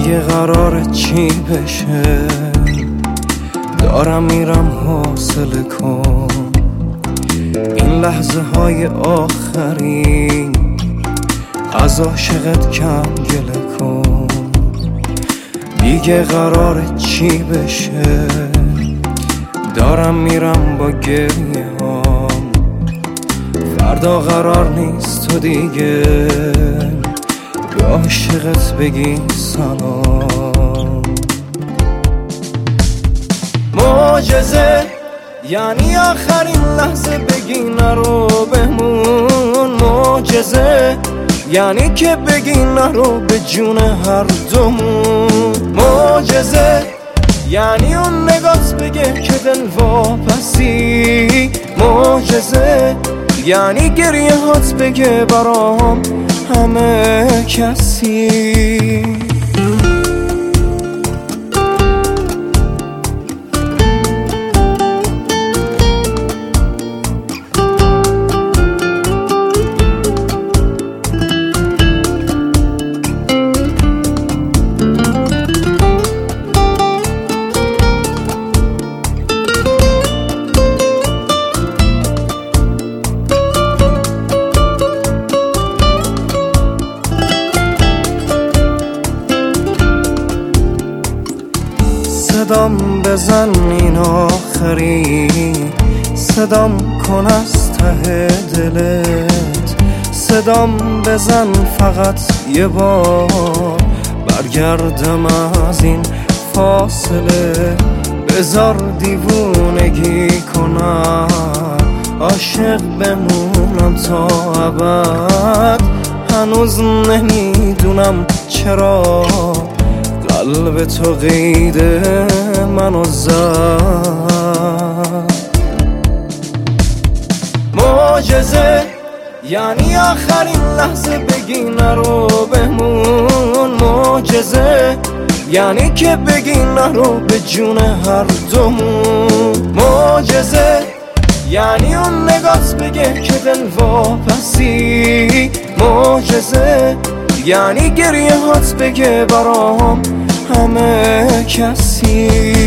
دیگه قراره چی بشه؟ دارم میرم حوصله کن این لحظه های آخری، از عاشقت کم گله کن. دیگه قراره چی بشه؟ دارم میرم با گریه هام، فردا قرار نیست تو دیگه به عاشقت بگی سلام. معجزه یعنی آخرین لحظه بگی نرو بمون. معجزه یعنی که بگی نرو به جون هر دومون. معجزه یعنی اون نگات بگه که دل واپسی. معجزه یعنی گریه هات بگه برام همه کسی. صدام بزن این آخری، صدام کن از ته دلت. صدام بزن فقط یه بار، برگردم از این فاصله. بذار دیوونگی کنم، عاشق بمونم تا ابد. هنوز نمیدونم چرا قلب تو قید منو زد. معجزه یعنی آخرین لحظه بگی نرو بمون. معجزه یعنی که بگی نرو به جون هر دومون. معجزه یعنی اون نگات بگه که دل واپسی. معجزه یعنی گریه هات بگه برام همه کسی.